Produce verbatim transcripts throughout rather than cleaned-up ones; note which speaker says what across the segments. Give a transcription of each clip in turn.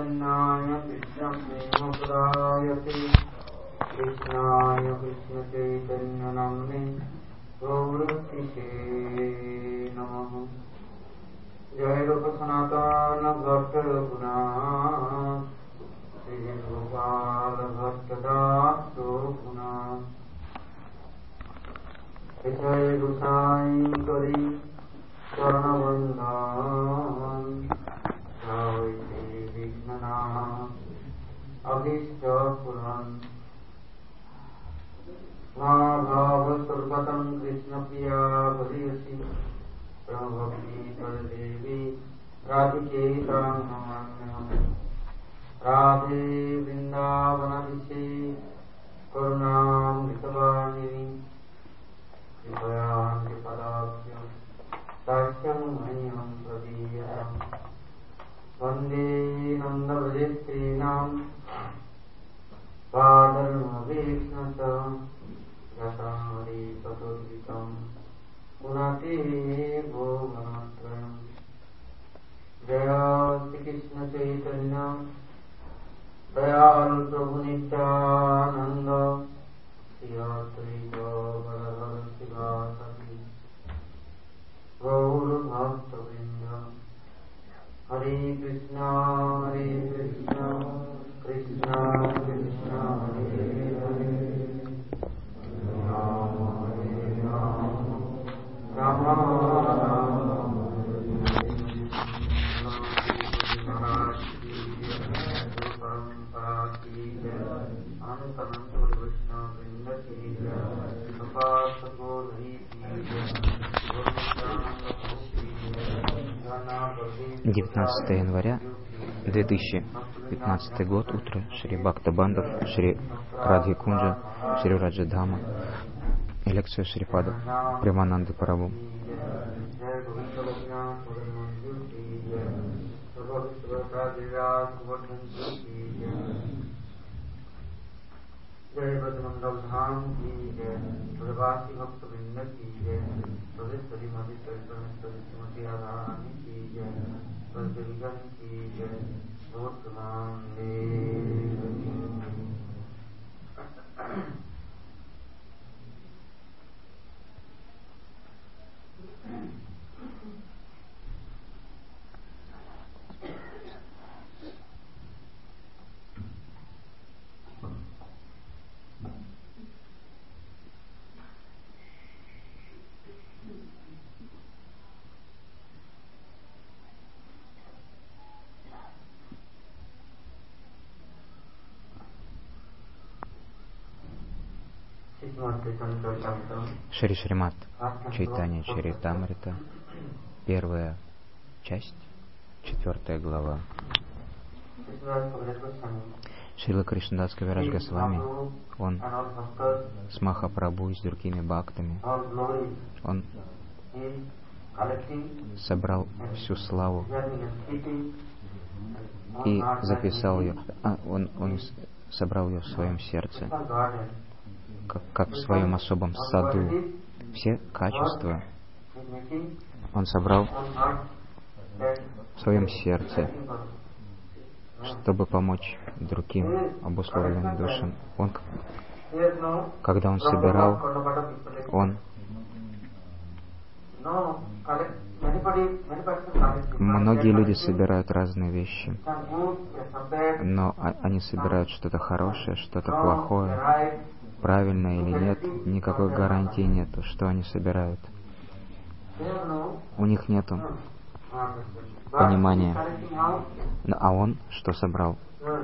Speaker 1: Chaitanya Krishna Prema Pradayate Krishnaya Krishna Chaitanya Namne Gaurapise Namaha Jai Rupa Sanatana Bhakta Raghunath Sri Gopala Bhakta Das Raghunath Jai Rusai Kari Karna Bandhan Jai Vignanath Abhishta Puran Bhava Surpatam Krishna Priya Bhariyasi Prabhakti Devi Radhike Tamamanyam Radhe Vrindavanadise Karunam Vitavani Kripayam Kripadabhyam Tashyam Mayam Pradiyam Vande Nanda Vajestrinam Padalmavishnata Yatari Patoditam Punati Bhoganatrayam Jaya Shri Krishna Chaitanya Dayal Prabhu Nityananda Shri Advaita Gadadhara Sivasati Gaur Bhakta Vrinda Hare Krishna Hare Krishna Krishna Krishna Hare Hare Rama Hare Rama Rama Rama Hare
Speaker 2: девятнадцатое января две тысячи пятнадцатый год, утро, Шри Бхакта Бандав, Шри Радхи Кунджа, Шри Раджа Дхама, лекция Шрипада Премананды Прабху.
Speaker 1: जय बजरंग धाम की जय प्रवासी भक्त वृंद की जय प्रदेश्वरी मधि श्रीमती राधा रानी की जय बजरंग की जय भगवान
Speaker 2: Шри Шримат Чайтанья Чаритамрита, первая часть, четвертая глава. Шрила Кришнадас Кавирадж Госвами, он с Махапрабху и с другими бхактами, он собрал всю славу и записал ее, а, он, он собрал ее в своем сердце, как, как в своем особом саду. Все качества он собрал в своем сердце, чтобы помочь другим обусловленным душам. Он, когда он собирал, он многие люди собирают разные вещи, но они собирают что-то хорошее, что-то плохое, правильно или нет, никакой гарантии нету, что они собирают. У них нету понимания. А он что собрал?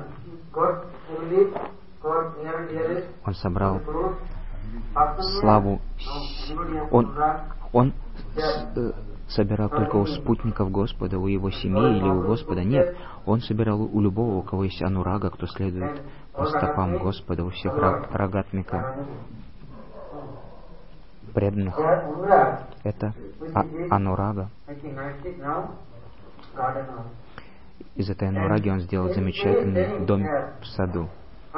Speaker 2: Он собрал славу. Он, он с, собирал только у спутников Господа, у его семьи или у Господа. Нет, он собирал у любого, у кого есть анурага, кто следует по стопам Господа, у всех рагатмика, преданных. Это а, анурага. Из этой анураги он сделал замечательный дом в саду.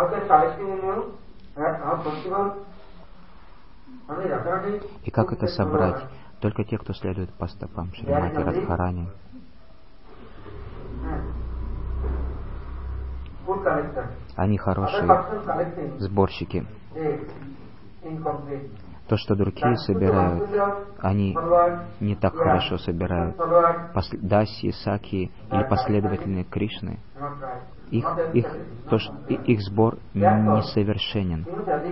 Speaker 2: И как это собрать? Только те, кто следует по стопам Шримати Радхарани. Они хорошие сборщики. То, что другие собирают, они не так хорошо собирают. Пос... Даси, Саки или последовательные Кришны, их, их, то, что, их сбор несовершенен.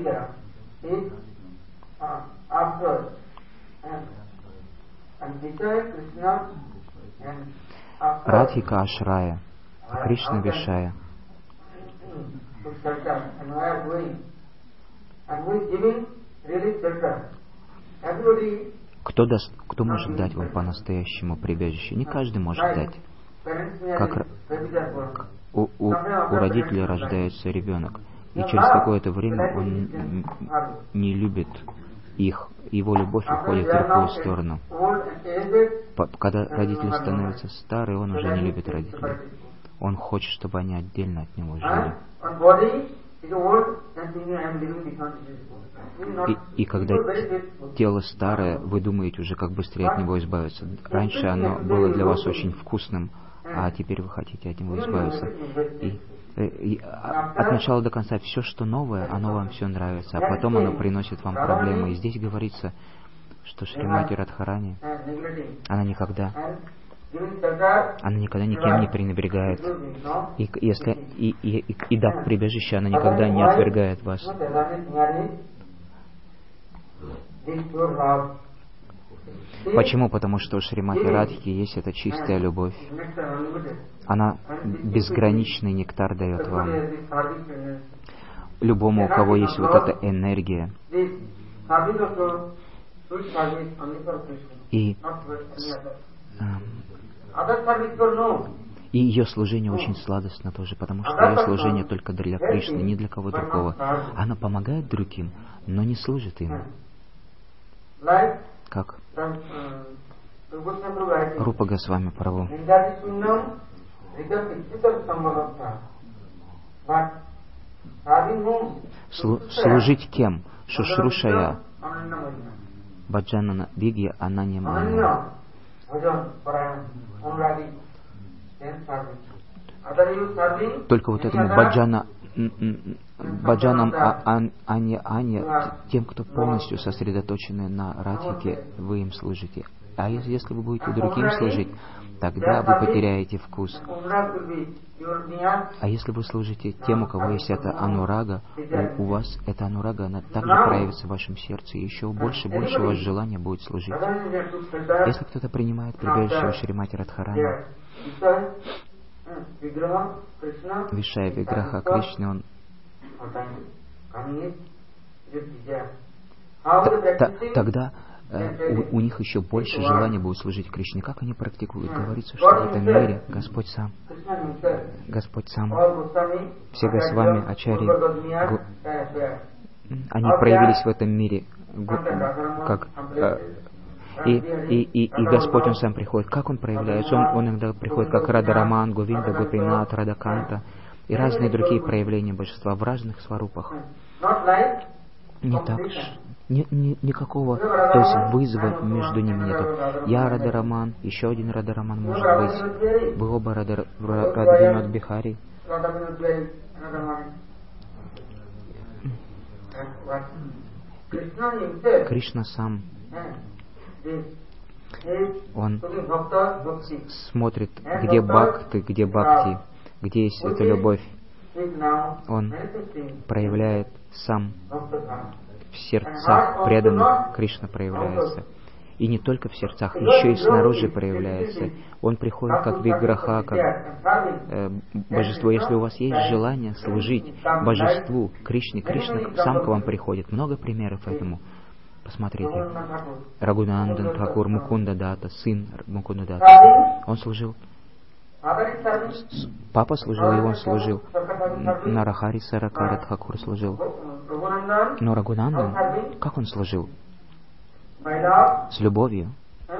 Speaker 2: Радхика Ашрая, Кришна Вишая. Кто, даст, кто может дать вам по-настоящему прибежище? Не каждый может дать. Как у, у, у родителей рождается ребенок, и через какое-то время он не любит их, его любовь уходит в другую сторону. Когда родители становятся старые, он уже не любит родителей. Он хочет, чтобы они отдельно от него жили. И, и когда тело старое, вы думаете уже, как быстрее от него избавиться. Раньше оно было для вас очень вкусным, а теперь вы хотите от него избавиться. И, и, и от начала до конца все, что новое, оно вам все нравится, а потом оно приносит вам проблемы. И здесь говорится, что Шримати Радхарани, она никогда, она никогда никем не пренебрегает. И если и, и, и, и дав прибежище, она никогда не отвергает вас. Почему? Потому что у Шримати Радхики есть эта чистая любовь. Она безграничный нектар дает вам. Любому, у кого есть вот эта энергия. И, и ее служение очень сладостно тоже, потому что ее служение только для Кришны, не для кого другого. Она помогает другим, но не служит им. Как Рупа Госвами Прабху. Слу, служить кем? Шушрушая Баджанана Вигья Ананья Майя. Только вот этому Баджана Баджанам Анья Анья, тем, кто полностью сосредоточены на Радхике, вы им служите. А если вы будете другим служить, тогда вы потеряете вкус. А если вы служите тем, у кого есть эта анурага, у, у вас эта анурага, она также проявится в вашем сердце, и еще больше и больше у вас желания будет служить. Если кто-то принимает прибежище у Шримати Радхарани, Вишая Виграха Кришны, он тогда э, у, у них еще больше желания будет служить Кришне. Как они практикуют? Говорится, что в этом мире Господь сам, Господь сам, все Госвами, Ачарьи, гу, они проявились в этом мире, гу, как э, и, и, и, и Господь, Он сам приходит. Как Он проявляется? Он, он иногда приходит как Радараман, Говинда, Гопинат, Радаканта и разные другие проявления Божества в разных сварупах. Не так, ни, ни, никакого, то есть вызова между ними нету. Я Радараман, еще один Радараман может быть. Вы оба Радавинод Бихари. Кришна сам, Он смотрит, где бхакти, где бхакти, где есть эта любовь. Он проявляет сам в сердцах преданных. Кришна проявляется. И не только в сердцах, еще и снаружи проявляется. Он приходит как виграха, как э, божество. Если у вас есть желание служить божеству, Кришне, Кришна сам к вам приходит. Много примеров этому. Посмотрите. Рагунандан Тхакур Мукунда Дата, сын Мукунда Дата. Он служил. Папа служил, и он служил. Нарахари Саракара Тхакур служил. Но Рагунандан, как он служил? С любовью.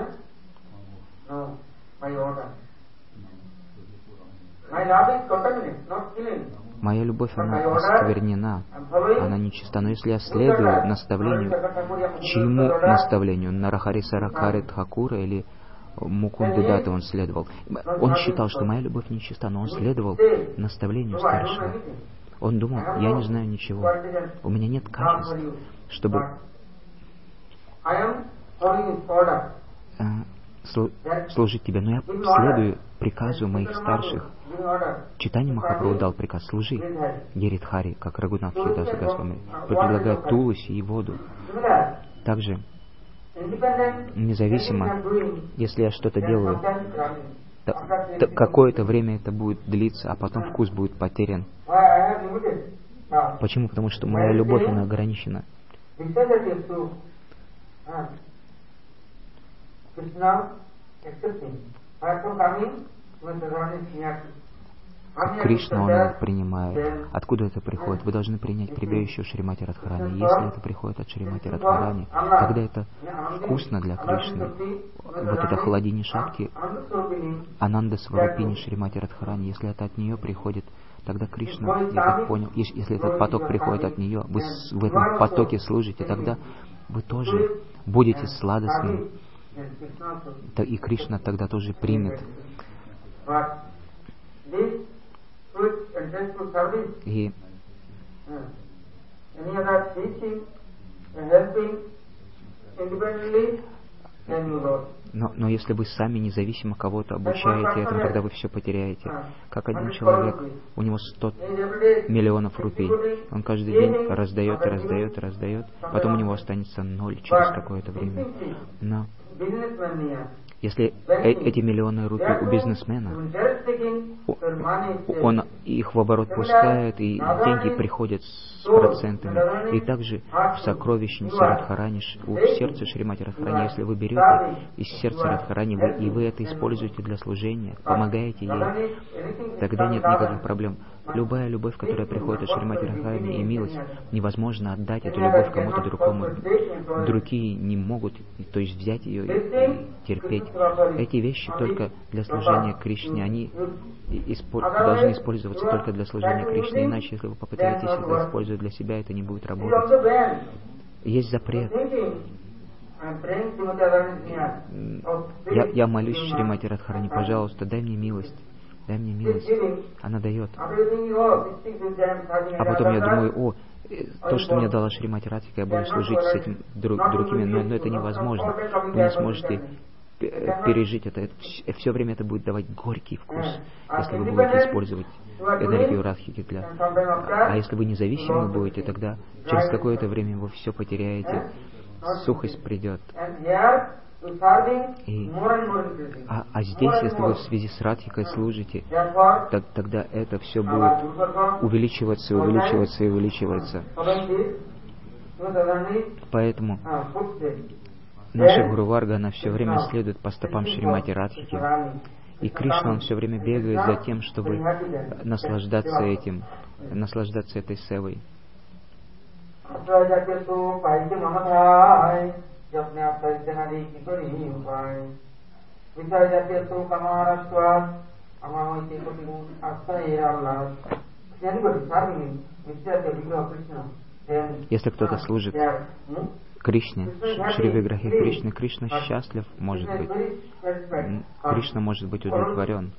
Speaker 2: Моя любовь, она осквернена, она нечиста. Но если я следую наставлению, чьему наставлению? Нарахари Саракари Тхакура или Мукунды Датты он следовал. Он считал, что моя любовь нечиста, но он следовал наставлению старшего. Он думал, я не знаю ничего, у меня нет качеств, чтобы служить тебе, но я следую приказу моих старших. Чайтанья Махапрабху дал приказ: служи Гиридхари, как Рагунат Даса Госвами предлагает Туласи и воду. Также, независимо, если я что-то делаю, какое-то время это будет длиться, а потом вкус будет потерян. Почему? Потому что моя любовь, она ограничена. Кришна, он принимает. Откуда это приходит? Вы должны принять прибежище у Шримати Радхарани. Если это приходит от Шримати Радхарани, тогда это вкусно для Кришны. Вот это Хладини Шакти, Ананда Сварупини Шримати Радхарани, если это от нее приходит, тогда Кришна, я так понял, если этот поток приходит от нее, вы в этом потоке служите, тогда вы тоже будете сладостным. И Кришна тогда тоже примет. И но, но если вы сами независимо кого-то обучаете этому, тогда вы все потеряете. Как один человек, у него сто миллионов рупий, он каждый день раздает и раздает и раздает, потом у него останется ноль через какое-то время. Но если э- эти миллионы рупий у бизнесмена, он их в оборот пускает, и деньги приходят с процентами. И также в сокровищнице Радхарани, в сердце Шримати Радхарани, если вы берете из сердца Радхарани, вы, и вы это используете для служения, помогаете ей, тогда нет никаких проблем. Любая любовь, которая приходит от Шримати Радхарани, и милость, невозможно отдать эту любовь кому-то другому. Другие не могут, то есть взять ее и терпеть. Эти вещи только для служения Кришне, они испо- должны использоваться только для служения Кришне, иначе, если вы попытаетесь это использовать для себя, это не будет работать. Есть запрет. Я, я молюсь Шримати Радхарани, пожалуйста, дай мне милость. Дай мне милость. Она дает. А потом я думаю, о, то, что мне дала Шримати Радхика, я буду служить с этим друг, другими, но, но это невозможно. Вы не сможете пережить это. это. Все время это будет давать горький вкус, если вы будете использовать энергию Радхики для... А если вы независимы будете, тогда через какое-то время вы все потеряете, сухость придет. И, а, а здесь, если вы в связи с Радхикой служите, так, тогда это все будет увеличиваться, увеличиваться и увеличиваться. Поэтому наша Гуру Варга, она все время следует по стопам Шримати Радхики. И Кришна, он все время бегает за тем, чтобы наслаждаться этим, наслаждаться этой севой. Если кто-то служит Кришне, Шри Виграхе Кришны, Кришна счастлив, может быть. Кришна может быть удовлетворен.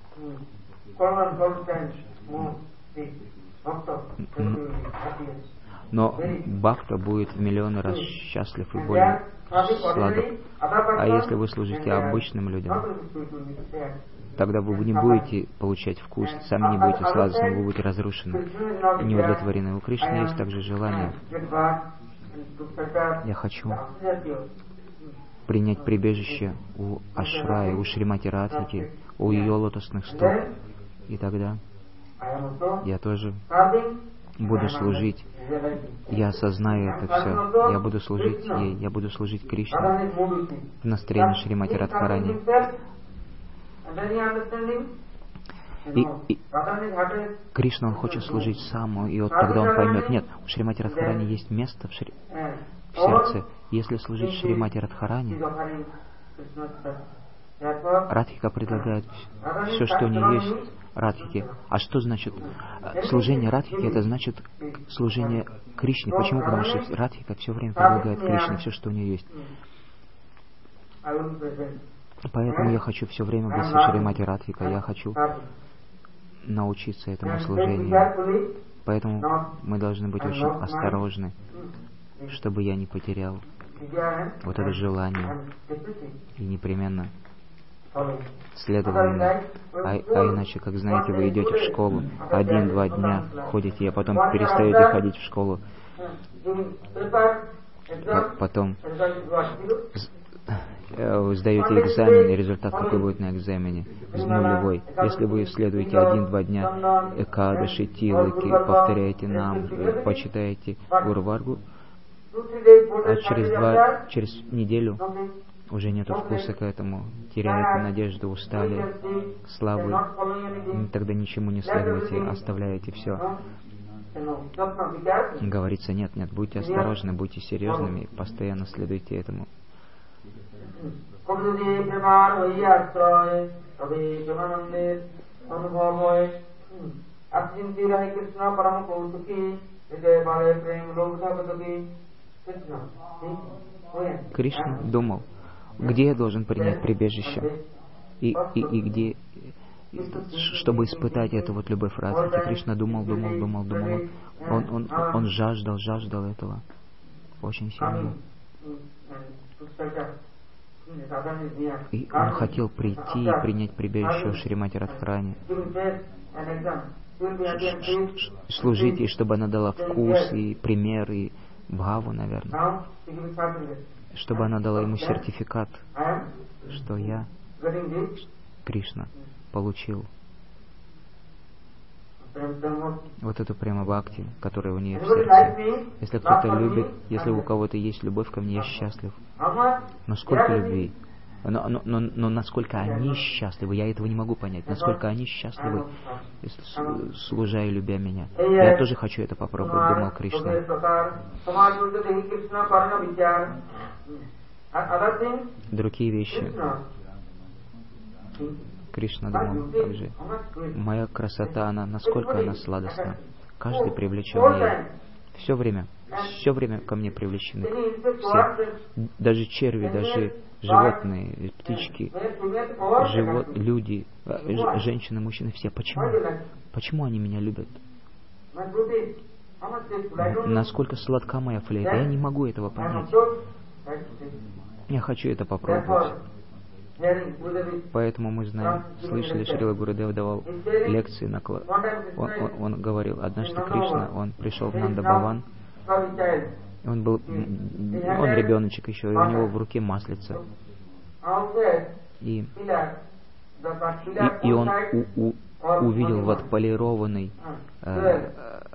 Speaker 2: Но Бхакта будет в миллионы раз счастлив и более сладок. А если вы служите обычным людям, тогда вы не будете получать вкус, сами не будете сладостны, вы будете разрушены, неудовлетворены. У Кришны есть также желание. Я хочу принять прибежище у Ашраи, у Шримати Радхики, у ее лотосных стоп. И тогда я тоже буду служить. Я осознаю это все. Я буду служить ей. Я буду служить Кришне в настроении Шримати Радхарани. И, и Кришна, он хочет служить сам, и вот тогда он поймет, нет, у Шримати Радхарани есть место в, шри... в сердце. Если служить Шримати Радхарани, Радхика предлагает все, что у нее есть Радхике. А что значит служение Радхики? Это значит служение Кришне. Почему? Потому что Радхика все время предлагает Кришне все, что у нее есть. Поэтому я хочу все время быть со Шримати Радхикой, я хочу научиться этому служению. Поэтому мы должны быть очень осторожны, чтобы я не потерял вот это желание и непременно следовал ему. А, а иначе, как знаете, вы идете в школу, один-два дня ходите, а потом перестаете ходить в школу, потом вы сдаете экзамен, и результат какой будет на экзамене? Нулевой. Если вы следуете один-два дня Экадаши, Тилаки, повторяете нам, почитаете Гуру-варгу, а через два, через неделю уже нету вкуса к этому, теряете надежду, устали, слабы, тогда ничему не следуете, оставляете все. Говорится, нет, нет, будьте осторожны, будьте серьезными, постоянно следуйте этому. Кришна думал, где я должен принять прибежище, и, и, и где, чтобы испытать эту вот любовь Радхики. Кришна думал, думал, думал, думал. Он, он, он жаждал, жаждал этого очень сильно. И он хотел прийти и принять прибежище у Шримати Радхарани, служить ей, чтобы она дала вкус и пример, и бхаву, наверное, чтобы она дала ему сертификат, что я, Кришна, получил вот эту прямо бхакти, которая у нее в сердце. Если кто-то любит, если у кого-то есть любовь ко мне, я счастлив. Но сколько любви? Но, но, но, но насколько они счастливы, я этого не могу понять. Naсколько они счастливы, служа и любя меня. Я тоже хочу это попробовать, думал Кришна. Другие вещи. Кришна думал также, моя красота, она, насколько она сладостна. Каждый привлечен ей. Все время, все время ко мне привлечены все. Даже черви, даже животные, птички, живот, люди, женщины, мужчины, все. Почему? Почему они меня любят? Насколько сладка моя флейта, я не могу этого понять. Я хочу это попробовать. Поэтому мы знаем, слышали, Шрила Гурудев давал лекции на класс. Он, он, он говорил, однажды Кришна, он пришел в Нанда-Бхаван, он был, он ребеночек еще, и у него в руке маслица. И, и, и он у, у, увидел вот полированный э,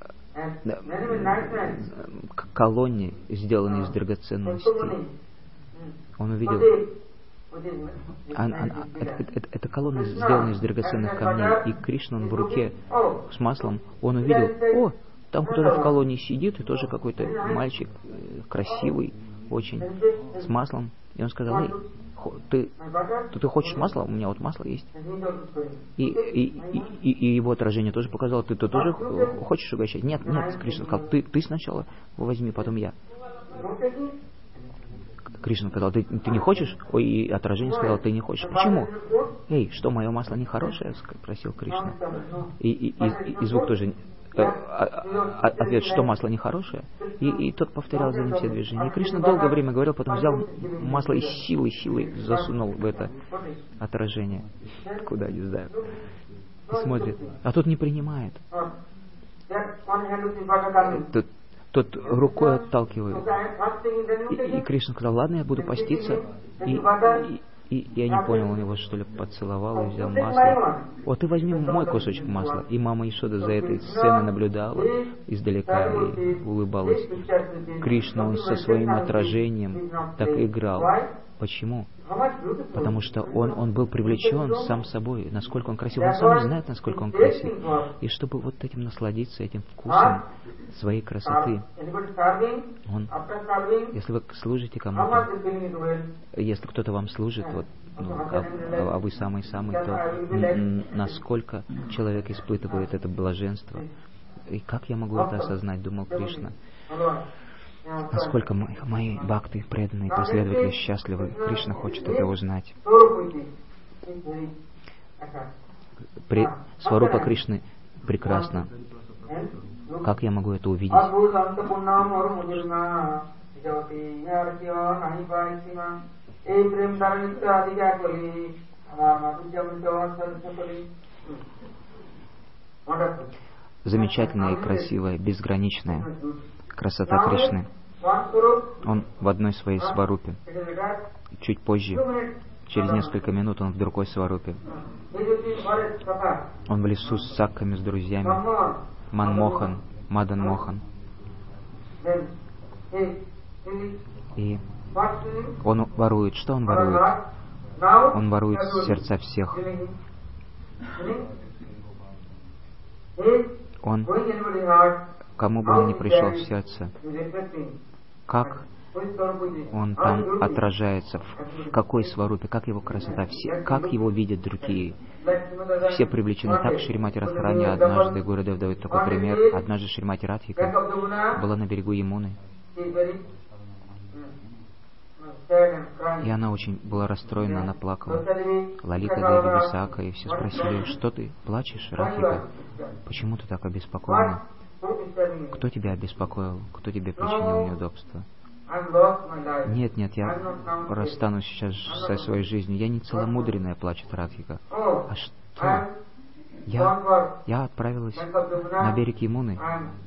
Speaker 2: э, колонне, сделанной из драгоценностей. Он увидел, а, а, это, это, это колонна сделана из драгоценных камней, и Кришна, он в руке с маслом, он увидел, о, там кто-то в колонии сидит, и тоже какой-то мальчик, красивый, очень, с маслом. И он сказал, эй, ты, ты, ты хочешь масло? У меня вот масло есть. И, и, и, и, и его отражение тоже показало, ты, ты тоже хочешь угощать? Нет, нет, Кришна сказал, ты, ты сначала возьми, потом я. Кришна сказал, ты, ты не хочешь? Ой, и отражение сказал, ты не хочешь. Почему? Эй, что, мое масло нехорошее? Спросил Кришна. И, и, и, и звук тоже... Э, а, а, ответ, что масло нехорошее? И, и тот повторял за ним все движения. И Кришна долгое время говорил, потом взял масло и силой, силой засунул в это отражение. Куда, не знаю. И смотрит. А тот не принимает. Тот, тот рукой отталкивает. И, и Кришна сказал, ладно, я буду поститься. И, и, и я не понял, у него что ли поцеловал и взял масло. Вот ты возьми мой кусочек масла. И мама Ишода за этой сценой наблюдала издалека и улыбалась. Кришна, он со своим отражением так играл. Почему? Потому что он, он был привлечен сам собой, насколько он красив. Он сам не знает, насколько он красив. И чтобы вот этим насладиться, этим вкусом своей красоты, он, если вы служите кому-то, если кто-то вам служит, вот, ну, а, а вы самый-самый, то н- насколько человек испытывает это блаженство. И как я могу это осознать, думал Кришна. насколько мои, мои бхакты, преданные последователи счастливы. Кришна хочет это узнать. При... Сварупа Кришны прекрасна. Как я могу это увидеть? Замечательная и красивая, безграничная красота Кришны. Он в одной своей сварупе. Чуть позже, через несколько минут, он в другой сварупе. Он в лесу с сакками, с друзьями. Манмохан, Мадан Мохан. И он ворует. Что он ворует? Он ворует сердца всех. Он, кому бы он ни пришел в сердце, как он там отражается, в какой сварупе, как его красота, все, как его видят другие. Все привлечены. Так Шримати Радхарани однажды, Гурудев дает такой пример, однажды Шримати Радхика была на берегу Ямуны, и она очень была расстроена, она плакала. Лалита Деви, Висака, и все спросили: что ты плачешь, Радхика? Почему ты так обеспокоена? Кто тебя обеспокоил? Кто тебе причинил неудобства? Нет, нет, я расстанусь сейчас со своей жизнью. Я не целомудренная, плачет Радхика. А что? Я, я отправилась на берег Ямуны.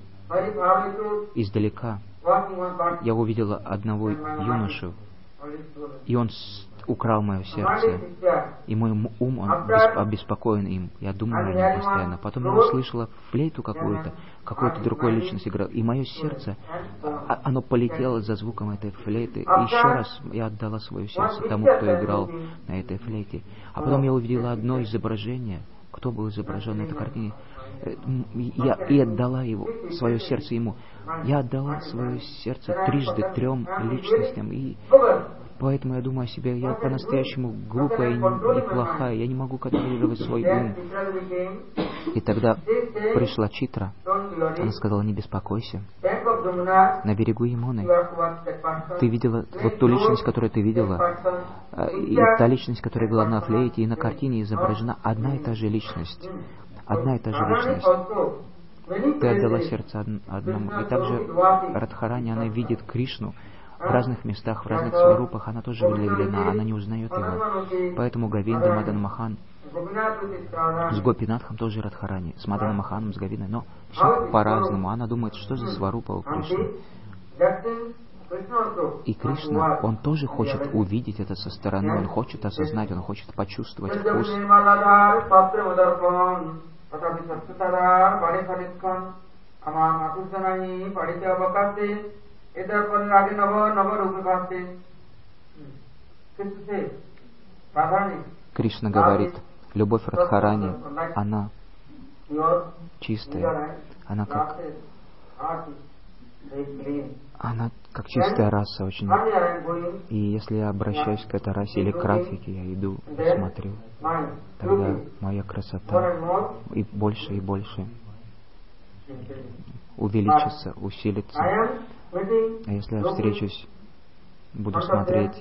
Speaker 2: Издалека я увидела одного юношу, и он украл мое сердце, и мой ум, он обеспокоен им. Я думаю о нем постоянно. Потом я услышала флейту какую-то, какой-то другой личность играл, и мое сердце, оно полетело за звуком этой флейты. И еще раз я отдала свое сердце тому, кто играл на этой флейте. А потом я увидела одно изображение. Кто был изображен на этой картине? Я и отдала его, свое сердце ему. Я отдала свое сердце трижды трем личностям, и поэтому я думаю о себе, я по-настоящему глупая и неплохая, я не могу контролировать свой ум. И тогда пришла Читра, она сказала: не беспокойся, на берегу Ямуны ты видела вот ту личность, которую ты видела, и та личность, которая была на флейте, и на картине изображена одна и та же личность. Одна и та же личность. Ты отдала сердце одному. И также Радхарани, она видит Кришну в разных местах, в разных сварупах. Она тоже влюблена, она не узнает его. Поэтому Говинда, Мадан Махан с Гопинатхом тоже Радхарани, с Маданом Маханом, с Говиндой. Но все по-разному. Она думает, что за сварупа у Кришны. И Кришна, он тоже хочет увидеть это со стороны, он хочет осознать, он хочет почувствовать вкус. Кришна говорит: любовь Радхарани, она чистая, она как она как чистая раса очень. И если я обращаюсь к этой расе или к Радхике, я иду и смотрю, тогда моя красота и больше и больше увеличится, усилится. А если я встречусь, буду смотреть,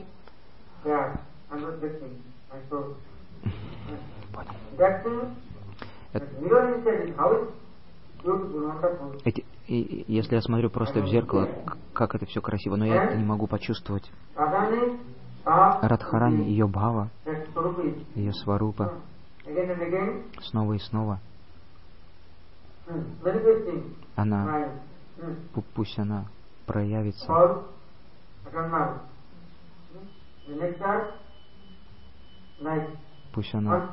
Speaker 2: Эти, и, если я смотрю просто в зеркало, как это все красиво, но я это не могу почувствовать. Радхарани, ее бхава, ее сварупа, снова и снова, она, пусть она проявится. Пусть она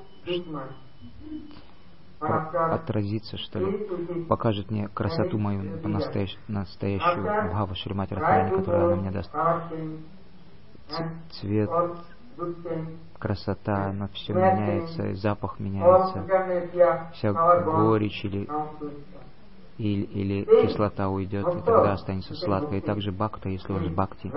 Speaker 2: отразится, что ли, покажет мне красоту мою, настоящую, настоящую бхаву Шримати Радхарани, которую она мне даст. Цвет, красота, она все меняется, запах меняется, вся горечь или, или, или кислота уйдет, и тогда останется сладко. И также бхакта, если он с бхакти,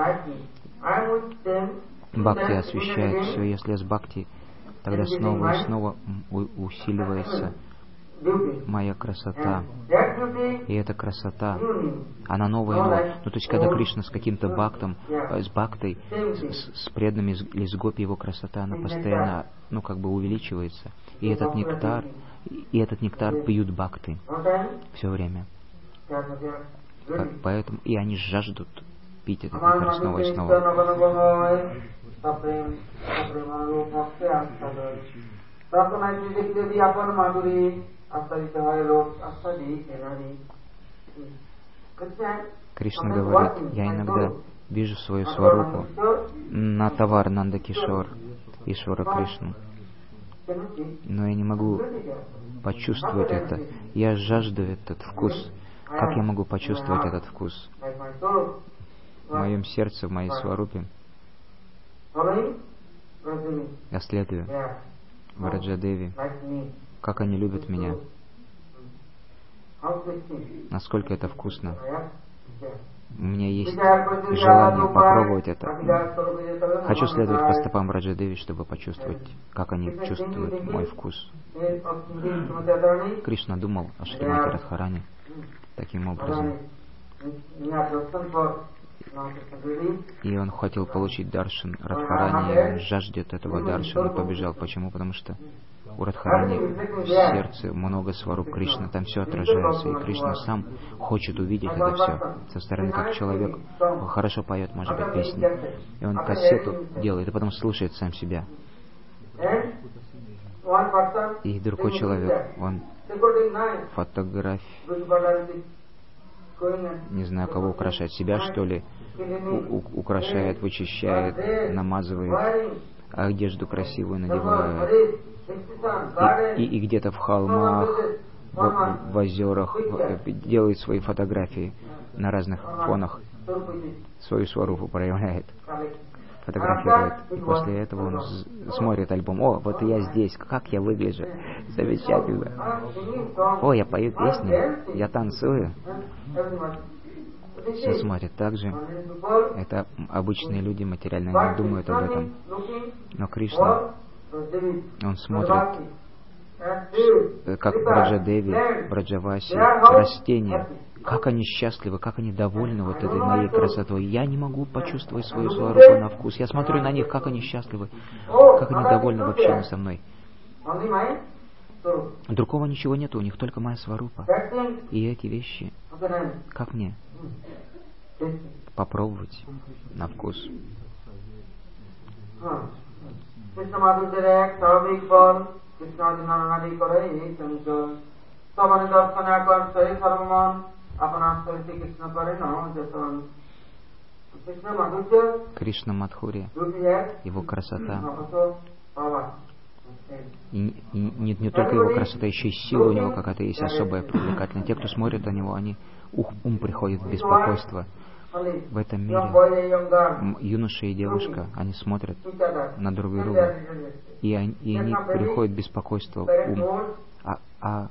Speaker 2: бхакти освещает все, если я с бхакти, тогда снова и снова усиливается моя красота. И эта красота, она новая, новая. Ну, то есть, когда Кришна с каким-то бхактом, с бхактой, с, с преданными или с гопи, его красота, она постоянно, ну, как бы увеличивается. И этот нектар, и этот нектар пьют бхакты все время. Поэтому, и они жаждут пить этот нектар снова и снова. Кришна говорит, я иногда вижу свою сварупу на товар Нанда Кишор, Ишвара Кришну, но я не могу почувствовать это. Я жажду этот вкус. Как я могу почувствовать этот вкус? В моем сердце, в моей сварупе. Я следую Враджадеви. Как они любят меня. Насколько это вкусно. У меня есть желание попробовать это. Хочу следовать по стопам Враджадеви, чтобы почувствовать, как они чувствуют мой вкус. Кришна думал о Шримати Радхарани таким образом. И он хотел получить даршан Радхарани, и он жаждет этого даршана, побежал. Почему? Потому что у Радхарани в сердце много сваруп Кришны, там все отражается, и Кришна сам хочет увидеть это все со стороны, как человек хорошо поет, может быть, песни, и он кассету делает, и потом слушает сам себя. И другой человек, он фотографирует, не знаю, кого украшает, себя, что ли, у- украшает, вычищает, намазывает, одежду красивую надевает, и, и, и где-то в холмах, в, в озерах делает свои фотографии на разных фонах, свою сварупу проявляет, фотографирует. И после этого он смотрит альбом. О, вот я здесь, как я выгляжу, замечательно. О, я пою песни, я танцую. Все смотрят так же. Это обычные люди, материально не думают об этом. Но Кришна, он смотрит, как Браджадеви, Браджаваси, растения, как они счастливы, как они довольны вот этой моей красотой. Я не могу почувствовать свою сварупу на вкус. Я смотрю на них, как они счастливы, как они довольны в общении со мной. Другого ничего нету, у них только моя сварупа. И эти вещи, как мне попробовать на вкус? Кришна Мадхурия, его красота, и, и не, не только его красота, еще и сила у него какая-то есть особая, привлекательная. Те, кто смотрит на него, они ух, ум приходит в беспокойство. В этом мире юноша и девушка, они смотрят на друг друга, и они, и они приходят в беспокойство в ум. А, а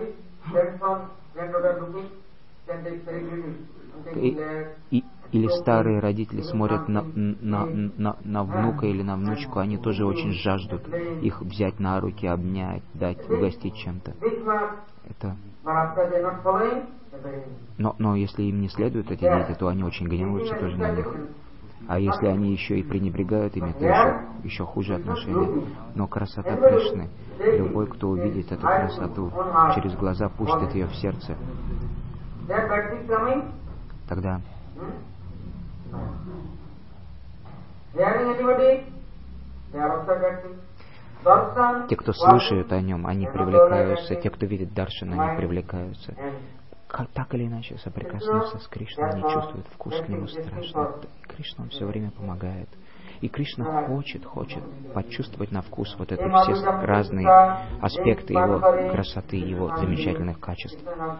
Speaker 2: и, и, или старые родители смотрят на, на, на, на внука или на внучку, они тоже очень жаждут их взять на руки, обнять, дать, угостить чем-то. Это... Но, но если им не следуют эти дети, то они очень гневаются тоже на них. А если они еще и пренебрегают ими, то еще, еще хуже отношения. Но красота Кришны, любой, кто увидит эту красоту, через глаза пустит ее в сердце, тогда те, кто слушает о нем, они привлекаются. Те, кто видит даршан, они привлекаются. Как, так или иначе соприкоснуться с Кришной, они чувствуют вкус к нему страшный. И Кришна он все время помогает. И Кришна хочет, хочет почувствовать на вкус вот эти все разные аспекты его красоты, его замечательных качеств.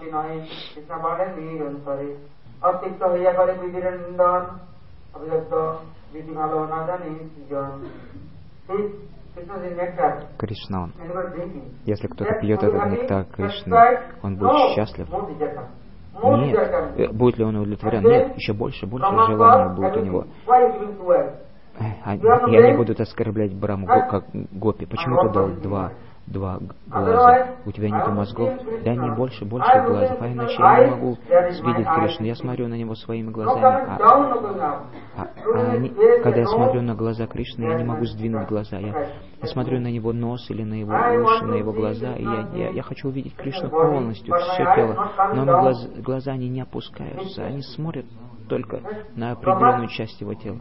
Speaker 2: Кришна, он, если кто-то пьет этот нектар Кришны, он будет счастлив. Нет. Будет ли он удовлетворен? Нет. Еще больше, больше желания будет у него. И они будут оскорблять Браму как гопи. Почему ты дал два два глаза. У тебя нету мозгов? Дай мне больше, больше глазов, а иначе я не могу видеть Кришну. Я смотрю на него своими глазами, а, а, а они, когда я смотрю на глаза Кришны, я не могу сдвинуть глаза. Я, я смотрю на его нос или на его уши, на его глаза, и я, я, я хочу увидеть Кришну полностью, все тело. Но на глаз, глаза они не опускаются, они смотрят только на определенную часть его тела.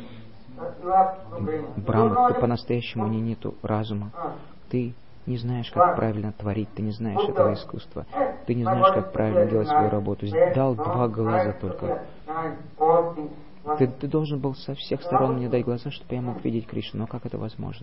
Speaker 2: Брахма, ты по-настоящему не нету разума. Ты не знаешь, как правильно творить, ты не знаешь этого искусства. Ты не знаешь, как правильно делать свою работу. Дал два глаза только. Ты, ты должен был со всех сторон мне дать глаза, чтобы я мог видеть Кришну. Но как это возможно?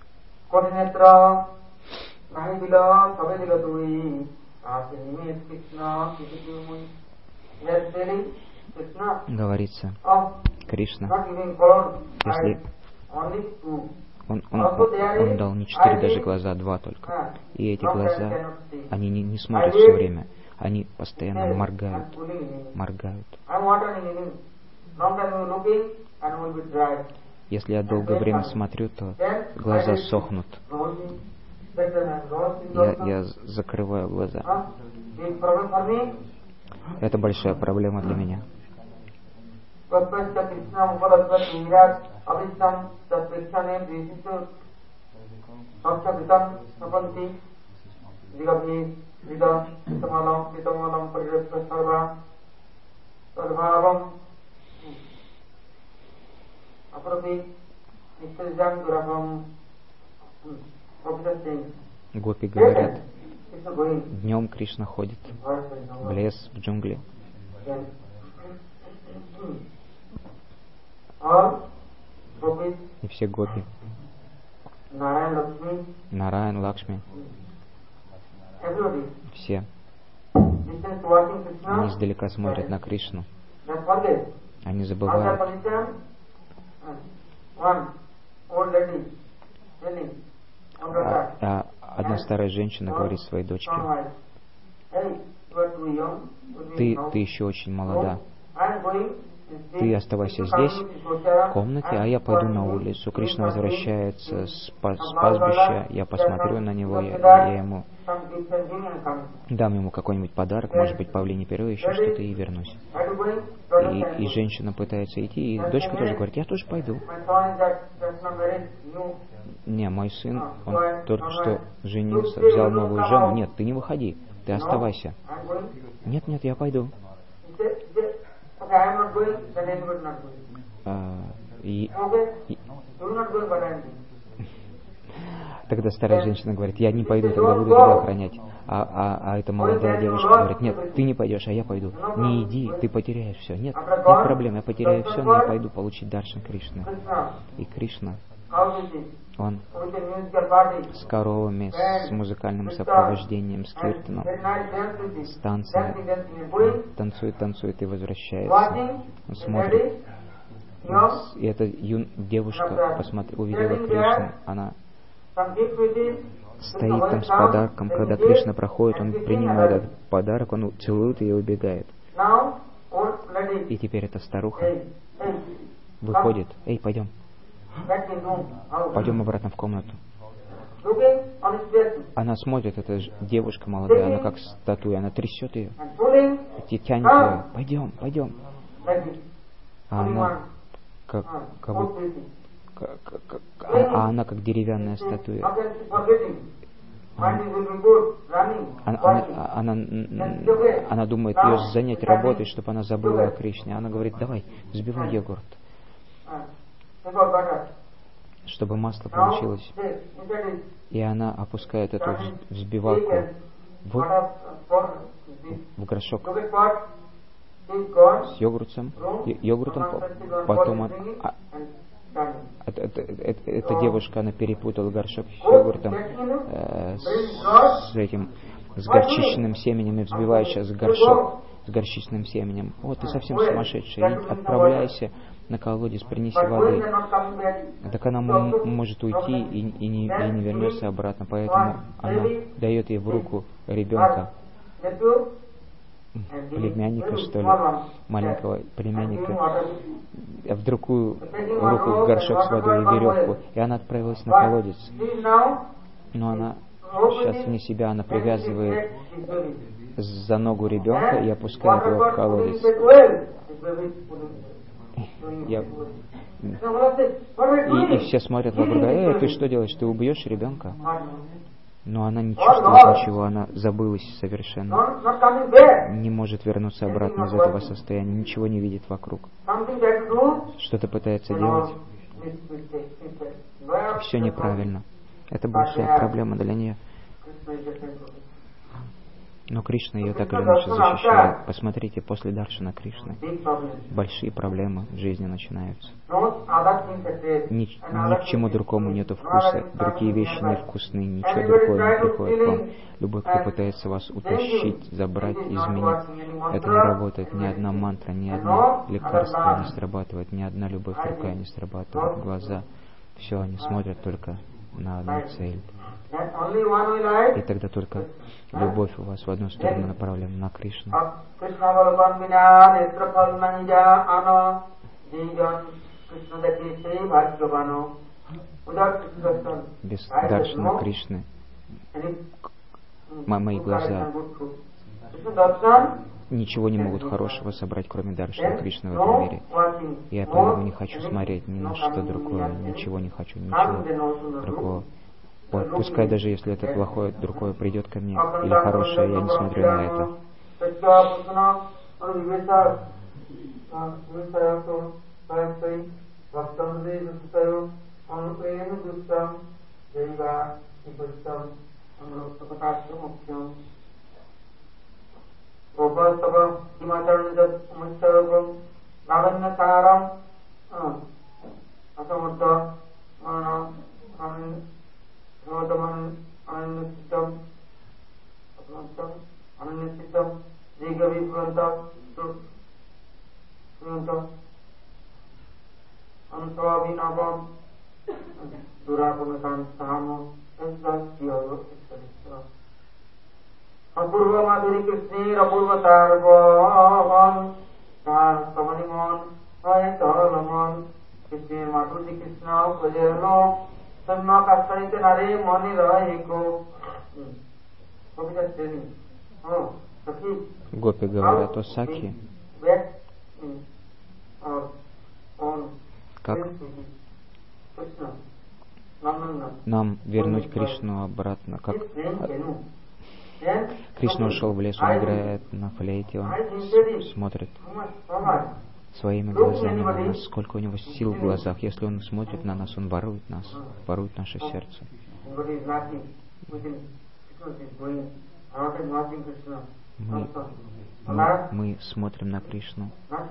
Speaker 2: Говорится, Кришна, если он, он, он дал не четыре даже глаза, а два только. И эти глаза, они не, не смотрят все время, они постоянно моргают, моргают. Если я долгое время смотрю, то глаза сохнут. Я, я закрываю глаза. Это большая проблема для меня. Гопи говорят, днем Кришна ходит в лес, в джунгли. И все гопи, Нараян, Лакшми, все, они издалека смотрят на Кришну. Они забывают. А, а одна старая женщина говорит своей дочке: ты, ты еще очень молода. Ты оставайся здесь, в комнате, а я пойду на улицу. Кришна возвращается с, пас, с пастбища, я посмотрю на него, я, я ему дам ему какой-нибудь подарок, может быть, павлиний перо, еще что-то, и вернусь. И, и женщина пытается идти, и дочка тоже говорит: я тоже пойду. Не, мой сын, он только что женился, взял новую жену. Нет, ты не выходи, ты оставайся. Нет, нет, я пойду. А, и, и... Тогда старая женщина говорит: я не пойду, тогда буду тебя охранять. А, а, а эта молодая девушка говорит: нет, ты не пойдешь, а я пойду. Не иди, ты потеряешь все. Нет, нет проблем, я потеряю все, но я пойду получить даршан Кришны. И Кришна, он с коровами, с музыкальным сопровождением, с киртаном, с танцами, танцует, танцует и возвращается. Он смотрит. И эта юн... девушка посмотри, увидела Кришну, она стоит там с подарком. Когда Кришна проходит, он принимает этот подарок, он целует ее и убегает. И теперь эта старуха выходит: эй, пойдем. Пойдем обратно в комнату. Она смотрит, эта девушка молодая, она как статуя, она трясет ее, и тянет ее: пойдем, пойдем. А она как, как, как, как, а она как деревянная статуя. Она, она, она, она думает ее занять работой, чтобы она забыла о Кришне. Она говорит: давай, взбивай йогурт, чтобы масло получилось. И она опускает эту взбивалку в, в горшок с йогуртом, йогуртом потом он, а, это, это, это, эта девушка, она перепутала горшок с йогуртом э, с, с этим, с горчичным семенем, и взбивает сейчас горшок с горчичным семенем. О, ты совсем сумасшедший, отправляйся на колодец, принеси воды. Так она может уйти и, и, не, и не вернется обратно, поэтому она дает ей в руку ребенка, племянника, что ли, маленького племянника, в другую руку горшок с водой и веревку, и она отправилась на колодец. Но она сейчас вне себя, она привязывает за ногу ребенка и опускает его в колодец. Я... И, и все смотрят вокруг, эй, ты что делаешь, ты убьешь ребенка? Но она не чувствует ничего, она забылась совершенно. Не может вернуться обратно из этого состояния, ничего не видит вокруг. Что-то пытается делать. Все неправильно. Это большая проблема для нее. Но Кришна ее так или иначе защищает. Посмотрите, после даршана Кришны большие проблемы в жизни начинаются. Ни, ни к чему другому нету вкуса, другие вещи невкусные, ничего другого не приходит к вам. Любой, кто пытается вас утащить, забрать, изменить, это не работает. Ни одна мантра, ни одно лекарство не срабатывает, ни одна любовь рука не срабатывает, глаза. Все, они смотрят только на одну цель. И тогда только любовь у вас в одну сторону направлена на Кришну. Без даршана Кришны мои глаза ничего не могут хорошего собрать, кроме даршана Кришны в этом мире. Я поэтому не хочу смотреть ни на что другое, ничего не хочу, ничего другого. Пускай даже если это плохое, другое придет ко мне, или хорошее, я не смотрю на это.
Speaker 1: Rodaman Ananyacitam Atlantam Ananyacitam Jigavi Prantam Prantam Anuswabhinavam Durapunatam Sahamo Esvasyayo Esvasya Apurva Madhuri Krishni Apurva Tarvavan Sar Samanimon Ayatalamon Krishni Madhuri Krishna Pajano Sanma Kastarite Nare Mani Rahiko.
Speaker 2: Гопи говорят о Сакхи. Как нам вернуть Кришну обратно? Как Кришна ушел в лес, он играет на флейте, он смотрит своими глазами на нас, сколько у него сил в глазах. Если он смотрит на нас, он ворует нас, ворует наше сердце. Мы, мы, мы смотрим на Кришну.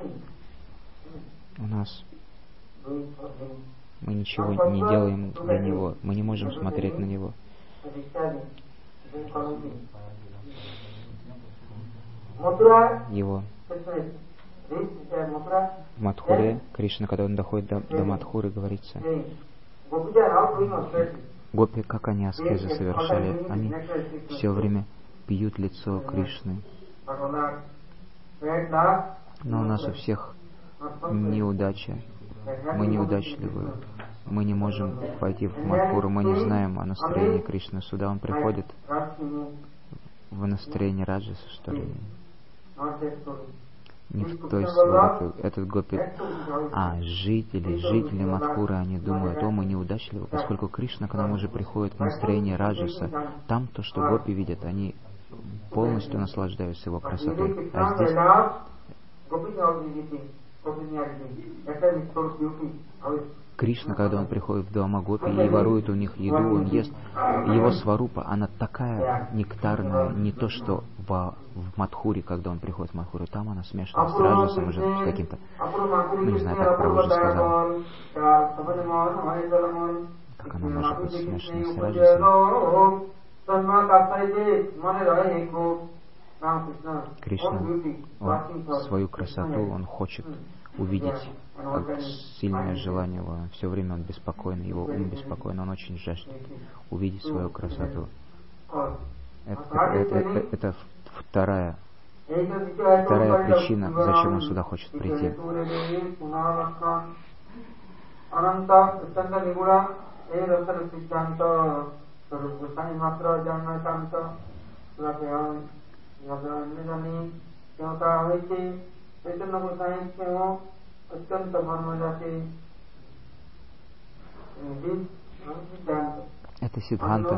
Speaker 2: У нас мы ничего не делаем для Него. Мы не можем смотреть на Него. Его в Мадхуре, Кришна, когда он доходит до, до Мадхуры, говорится, гопи, как они аскезы совершали, они все время пьют лицо Кришны. Но у нас у всех неудача, мы неудачливые, мы не можем пойти в Мадхуру, мы не знаем о настроении Кришны. Сюда он приходит в настроении раджаса, что ли. Не в той сваре, этот гопи, а жители, жители Мадхуры, они думают, о, мы неудачливы, поскольку Кришна к нам уже приходит в настроение раджаса, там то, что гопи видят, они полностью наслаждаются его красотой. А здесь Кришна, когда он приходит в дома гопи и ворует у них еду, он ест, его сварупа, она такая нектарная, не то что в, в Мадхуре, когда он приходит в Мадхуру, там она смешана с раджасом уже, с каким-то, ну не знаю, так Прабху же сказал, как она может быть смешана с раджасом. Кришна, он свою красоту, он хочет увидеть, как сильное желание его, все время он беспокойный, его ум беспокойный, он очень жаждет увидеть свою красоту. Это, это, это, это вторая, вторая причина, зачем он сюда хочет прийти. Это Сиддханта.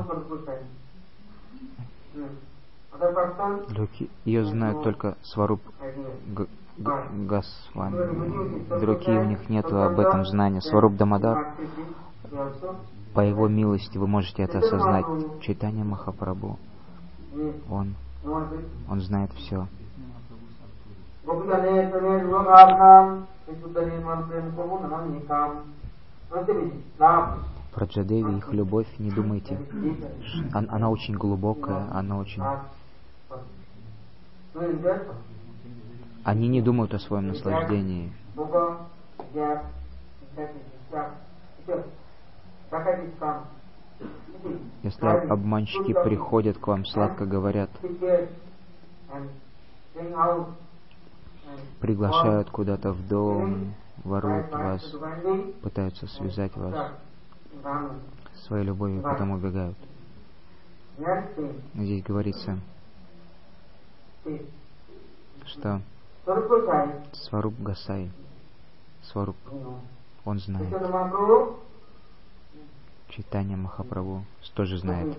Speaker 2: Ее знают только Сваруб Г- Г- Госвами. Другие, у них нет об этом знания. Сваруб Дамодар, по его милости вы можете это осознать. Чайтанья Махапрабху, он, он знает все. Про Джадеви, их любовь, не думайте. Она очень глубокая, она очень... Они не думают о своем наслаждении. Если обманщики приходят к вам, сладко говорят, приглашают куда-то в дом, воруют вас, пытаются связать вас своей любовью, потом убегают. Здесь говорится, что Сваруб Гасай, Сваруб, он знает. Чайтанья Махапрабху тоже знает.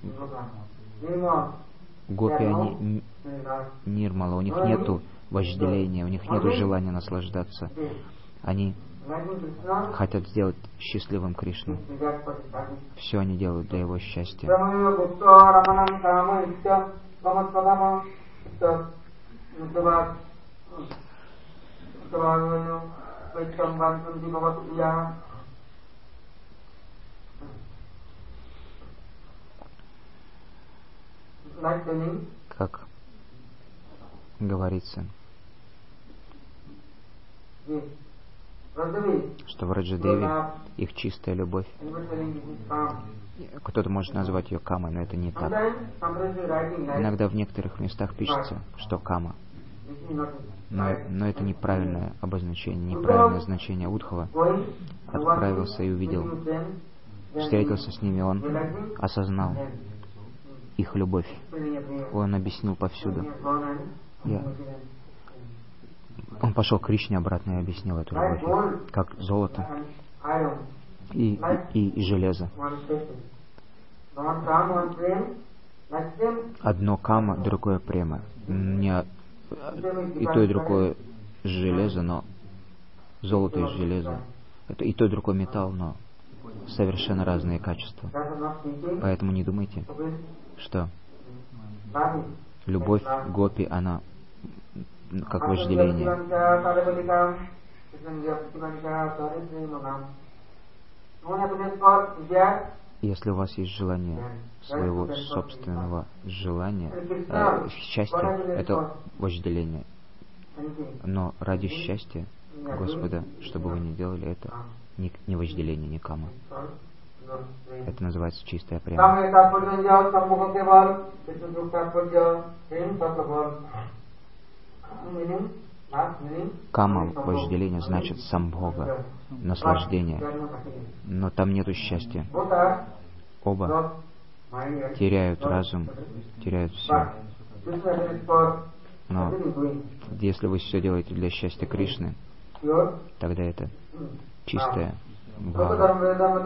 Speaker 2: Гопи, они нирмала, у них нету вожделения, у них нету желания наслаждаться. Они хотят сделать счастливым Кришну. Все они делают для его счастья. Как говорится, что в Раджадеви их чистая любовь. Кто-то может назвать ее камой, но это не так. Иногда в некоторых местах пишется, что кама. Но, но это неправильное обозначение, неправильное значение. Удхава отправился и увидел, встретился с ними, он осознал их любовь. Он объяснил повсюду. Я... Он пошел к Кришне обратно и объяснил эту любовь, как золото и, и, и железо. Одно кама, другое према. Не и то, и другое железо, но золото и железо. Это и то, и другой металл, но совершенно разные качества. Поэтому не думайте, что любовь гопи, она как вожделение. Если у вас есть желание своего собственного желания, э, счастья, это вожделение. Но ради счастья Господа, что бы вы ни делали, это не, не вожделение, не кама. Это называется чистая према. Кама, вожделение, значит самбхога, наслаждение. Но там нету счастья. Оба теряют разум, теряют все. Но если вы все делаете для счастья Кришны, тогда это чистая бхава.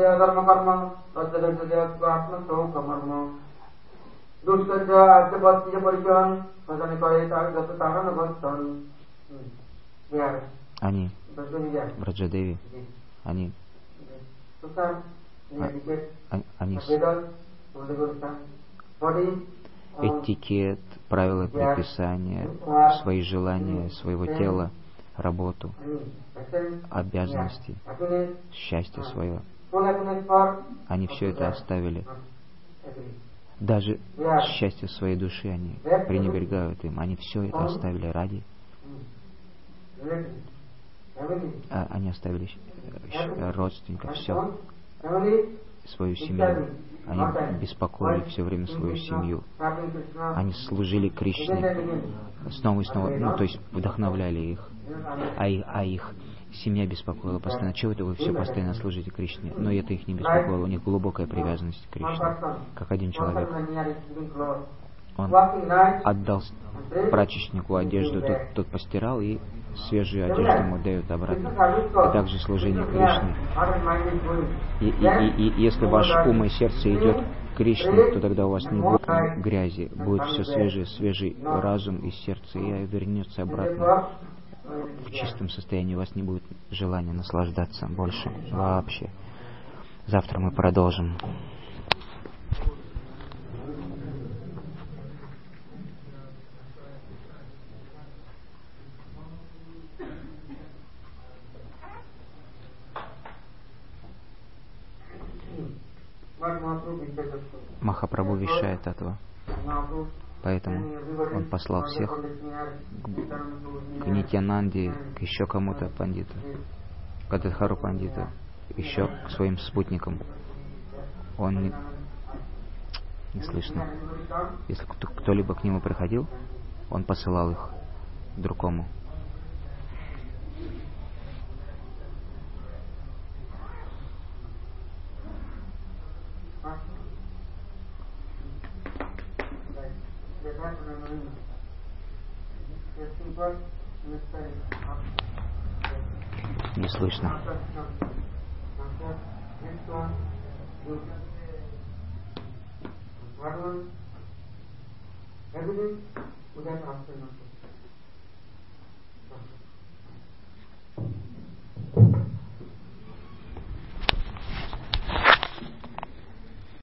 Speaker 2: Они, Браджадеви, они, а, они этикет, правила предписания, свои желания, своего тела, работу, обязанности, счастье свое. Они все это оставили. Даже счастье своей души они пренебрегают им. Они все это оставили ради. А, они оставили родственников, все, свою семью. Они беспокоили все время свою семью. Они служили Кришне снова и снова, ну, то есть вдохновляли их. А их, а их семья беспокоила постоянно. Чего это вы все постоянно служите Кришне? Но это их не беспокоило. У них глубокая привязанность к Кришне. Как один человек. Он отдал прачечнику одежду, тот, тот постирал, и свежую одежду ему дают обратно. И также служение Кришне. И, и, и, и если ваш ум и сердце идет к Кришне, то тогда у вас не будет грязи, будет все свежее, свежий разум и сердце, и вернется обратно в чистом состоянии. У вас не будет желания наслаждаться больше вообще. Завтра мы продолжим. Махапрабху вещает этого. Поэтому он послал всех к Нитьянанде, к еще кому-то пандиту, к Адхару пандиту, еще к своим спутникам. Он не, не слышно. Если кто-либо к нему приходил, он посылал их к другому. Не слышно.
Speaker 1: Everything would have answered.